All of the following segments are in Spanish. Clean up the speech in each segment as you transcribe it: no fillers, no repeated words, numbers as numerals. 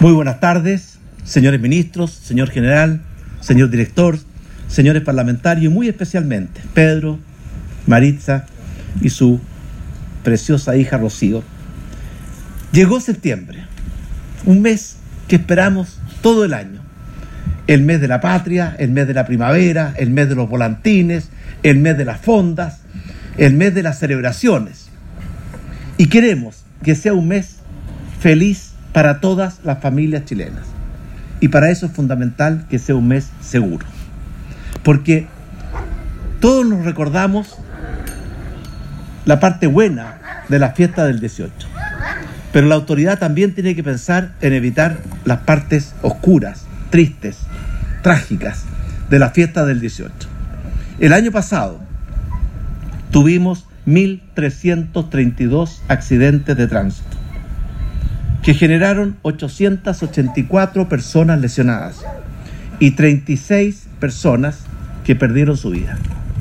Muy buenas tardes, señores ministros, señor general, señor director, señores parlamentarios y muy especialmente Pedro, Maritza y su preciosa hija Rocío. Llegó septiembre, un mes que esperamos todo el año. El mes de la patria, el mes de la primavera, el mes de los volantines, el mes de las fondas, el mes de las celebraciones. Y queremos que sea un mes feliz para todas las familias chilenas. Y para eso es fundamental que sea un mes seguro. Porque todos nos recordamos la parte buena de la fiesta del 18. Pero la autoridad también tiene que pensar en evitar las partes oscuras, tristes, trágicas de la fiesta del 18. El año pasado tuvimos 1.332 accidentes de tránsito que generaron 884 personas lesionadas y 36 personas que perdieron su vida.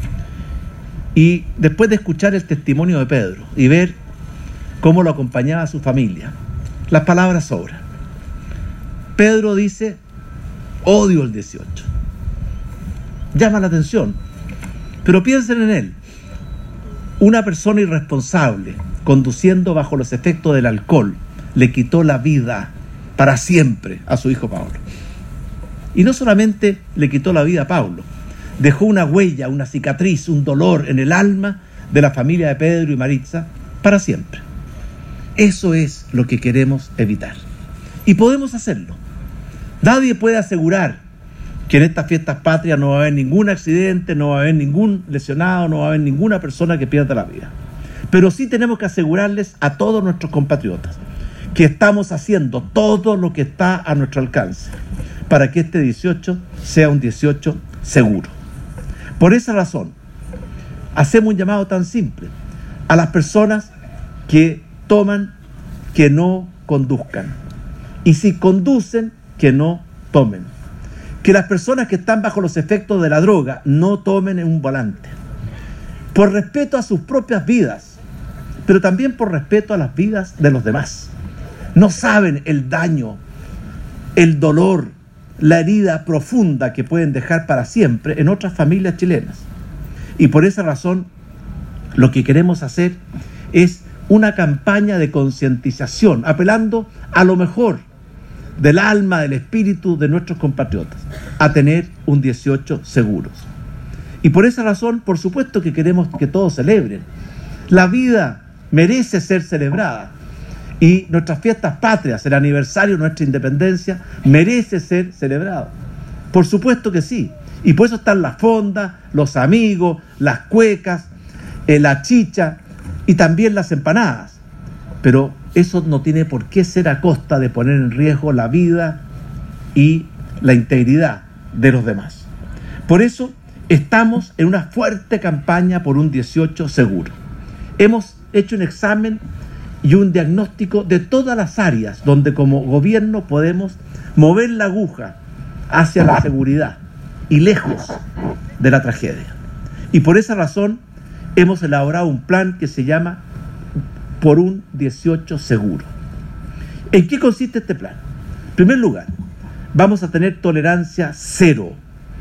Y después de escuchar el testimonio de Pedro y ver cómo lo acompañaba a su familia, las palabras sobran. Pedro dice: odio el 18. Llama la atención, pero piensen en él. Una persona irresponsable, conduciendo bajo los efectos del alcohol, le quitó la vida para siempre a su hijo Pablo. Y no solamente le quitó la vida a Pablo, dejó una huella, una cicatriz, un dolor en el alma de la familia de Pedro y Maritza para siempre. Eso es lo que queremos evitar. Y podemos hacerlo. Nadie puede asegurar que en estas fiestas patrias no va a haber ningún accidente, no va a haber ningún lesionado, no va a haber ninguna persona que pierda la vida. Pero sí tenemos que asegurarles a todos nuestros compatriotas que estamos haciendo todo lo que está a nuestro alcance para que este 18 sea un 18 seguro. Por esa razón, hacemos un llamado tan simple a las personas que toman, que no conduzcan. Y si conducen, que no tomen. Que las personas que están bajo los efectos de la droga no tomen en un volante. Por respeto a sus propias vidas, pero también por respeto a las vidas de los demás. No saben el daño, el dolor, la herida profunda que pueden dejar para siempre en otras familias chilenas. Y por esa razón, lo que queremos hacer es una campaña de concientización, apelando a lo mejor del alma, del espíritu de nuestros compatriotas, a tener un 18 seguros. Y por esa razón, por supuesto que queremos que todos celebren. La vida merece ser celebrada. Y nuestras fiestas patrias, el aniversario de nuestra independencia, merece ser celebrado. Por supuesto que sí. Y por eso están las fondas, los amigos, las cuecas, la chicha y también las empanadas. Pero eso no tiene por qué ser a costa de poner en riesgo la vida y la integridad de los demás. Por eso estamos en una fuerte campaña por un 18 seguro. Hemos hecho un examen y un diagnóstico de todas las áreas donde como gobierno podemos mover la aguja hacia la seguridad y lejos de la tragedia. Y por esa razón hemos elaborado un plan que se llama Por un 18 seguro. ¿En qué consiste este plan? En primer lugar, vamos a tener tolerancia cero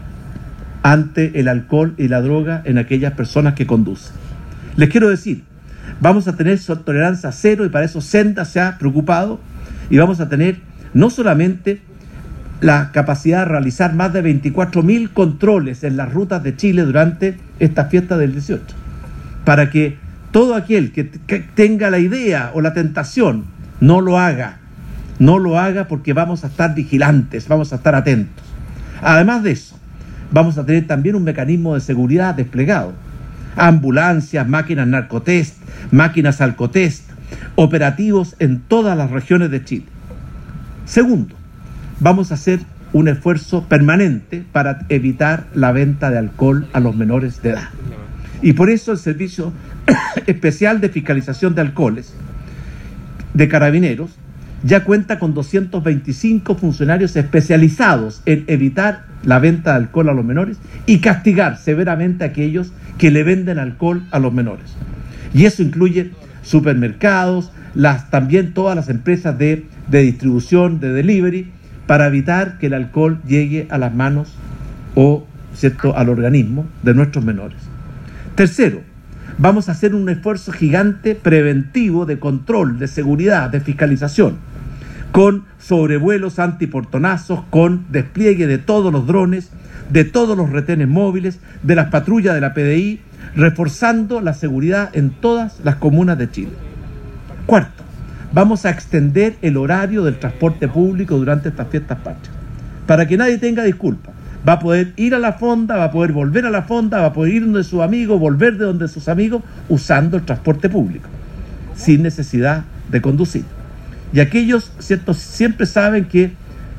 ante el alcohol y la droga en aquellas personas que conducen. Les quiero decir, vamos a tener tolerancia cero y para eso Senda se ha preocupado y vamos a tener no solamente la capacidad de realizar más de 24.000 controles en las rutas de Chile durante esta fiesta del 18, para que todo aquel que tenga la idea o la tentación no lo haga porque vamos a estar vigilantes, vamos a estar atentos. Además de eso, vamos a tener también un mecanismo de seguridad desplegado. Ambulancias, máquinas narcotest, máquinas alcotest, operativos en todas las regiones de Chile. Segundo, vamos a hacer un esfuerzo permanente para evitar la venta de alcohol a los menores de edad. Y por eso el Servicio Especial de Fiscalización de Alcoholes de Carabineros ya cuenta con 225 funcionarios especializados en evitar la venta de alcohol a los menores y castigar severamente a aquellos que le venden alcohol a los menores. Y eso incluye supermercados, también todas las empresas de de distribución, de delivery, para evitar que el alcohol llegue a las manos o, ¿cierto?, al organismo de nuestros menores. Tercero, vamos a hacer un esfuerzo gigante preventivo de control, de seguridad, de fiscalización, con sobrevuelos antiportonazos, con despliegue de todos los drones, de todos los retenes móviles, de las patrullas de la PDI, reforzando la seguridad en todas las comunas de Chile. Cuarto, vamos a extender el horario del transporte público durante estas fiestas patrias, para que nadie tenga disculpa. Va a poder ir a la fonda, va a poder volver a la fonda, va a poder ir donde sus amigos, volver de donde sus amigos, usando el transporte público, sin necesidad de conducir. Y aquellos, ¿cierto?, siempre saben que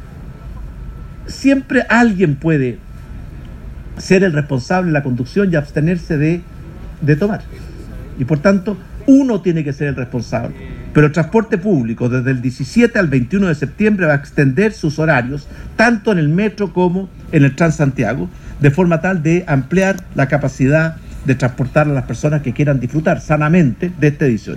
siempre alguien puede ser el responsable de la conducción y abstenerse de tomar. Y por tanto, uno tiene que ser el responsable. Pero el transporte público, desde el 17 al 21 de septiembre, va a extender sus horarios, tanto en el metro como en el Transantiago, de forma tal de ampliar la capacidad de transportar a las personas que quieran disfrutar sanamente de este 18.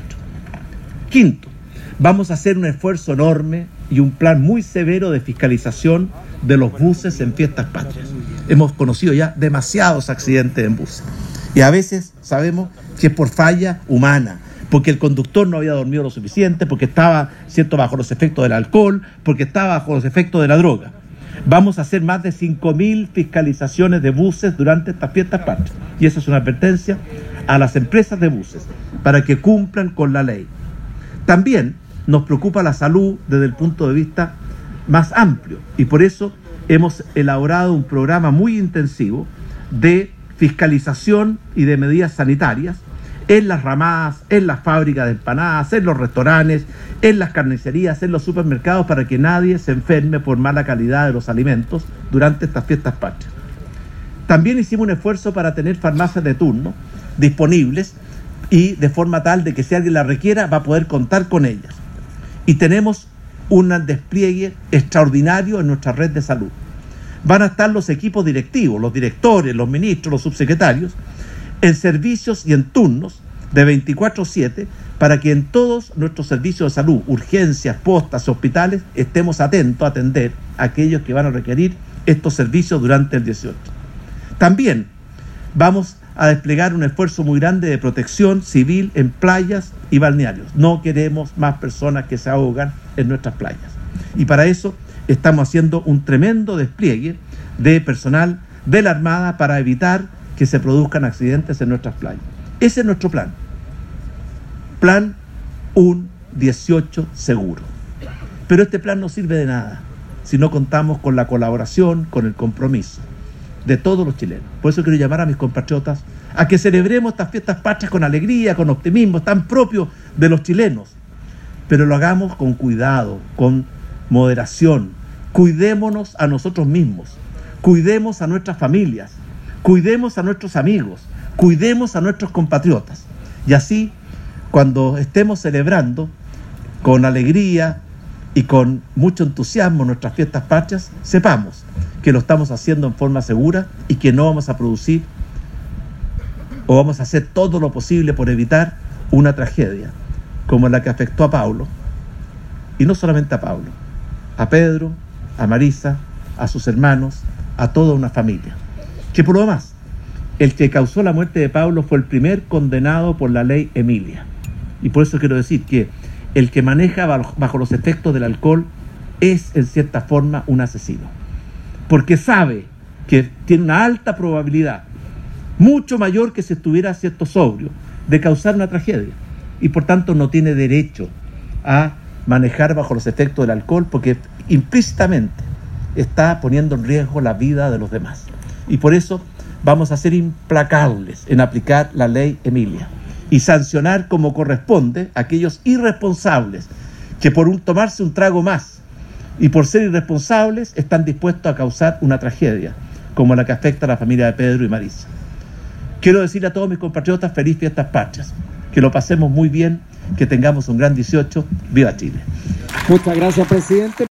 Quinto, vamos a hacer un esfuerzo enorme y un plan muy severo de fiscalización de los buses en fiestas patrias. Hemos conocido ya demasiados accidentes en buses. Y a veces sabemos que es por falla humana, porque el conductor no había dormido lo suficiente, porque estaba, ¿cierto?, bajo los efectos del alcohol, porque estaba bajo los efectos de la droga. Vamos a hacer más de 5.000 fiscalizaciones de buses durante estas fiestas patrias. Y esa es una advertencia a las empresas de buses, para que cumplan con la ley. También nos preocupa la salud desde el punto de vista más amplio, y por eso hemos elaborado un programa muy intensivo de fiscalización y de medidas sanitarias en las ramadas, en las fábricas de empanadas, en los restaurantes, en las carnicerías, en los supermercados, para que nadie se enferme por mala calidad de los alimentos durante estas fiestas patrias. También hicimos un esfuerzo para tener farmacias de turno disponibles y de forma tal de que si alguien la requiera va a poder contar con ellas. Y tenemos un despliegue extraordinario en nuestra red de salud. Van a estar los equipos directivos, los directores, los ministros, los subsecretarios, en servicios y en turnos de 24/7, para que en todos nuestros servicios de salud, urgencias, postas, hospitales, estemos atentos a atender a aquellos que van a requerir estos servicios durante el 18. También vamos a desplegar un esfuerzo muy grande de protección civil en playas y balnearios. No queremos más personas que se ahogan en nuestras playas. Y para eso estamos haciendo un tremendo despliegue de personal de la Armada para evitar que se produzcan accidentes en nuestras playas. Ese es nuestro plan. Plan un 18 seguro. Pero este plan no sirve de nada si no contamos con la colaboración, con el compromiso de todos los chilenos. Por eso quiero llamar a mis compatriotas a que celebremos estas fiestas patrias con alegría, con optimismo, tan propio de los chilenos. Pero lo hagamos con cuidado, con moderación. Cuidémonos a nosotros mismos, cuidemos a nuestras familias, cuidemos a nuestros amigos, cuidemos a nuestros compatriotas. Y así, cuando estemos celebrando con alegría y con mucho entusiasmo nuestras fiestas patrias, sepamos que lo estamos haciendo en forma segura y que no vamos a producir o vamos a hacer todo lo posible por evitar una tragedia como la que afectó a Paulo, y no solamente a Paulo, a Pedro, a Marisa, a sus hermanos, a toda una familia. Que por lo demás, el que causó la muerte de Paulo fue el primer condenado por la ley Emilia. Y por eso quiero decir que el que maneja bajo los efectos del alcohol es en cierta forma un asesino, porque sabe que tiene una alta probabilidad, mucho mayor que si estuviera cierto sobrio, de causar una tragedia, y por tanto no tiene derecho a manejar bajo los efectos del alcohol, porque implícitamente está poniendo en riesgo la vida de los demás. Y por eso vamos a ser implacables en aplicar la ley Emilia y sancionar como corresponde a aquellos irresponsables que por tomarse un trago más y por ser irresponsables están dispuestos a causar una tragedia como la que afecta a la familia de Pedro y Marisa. Quiero decirle a todos mis compatriotas, feliz fiestas patrias, que lo pasemos muy bien, que tengamos un gran 18. ¡Viva Chile! Muchas gracias, presidente.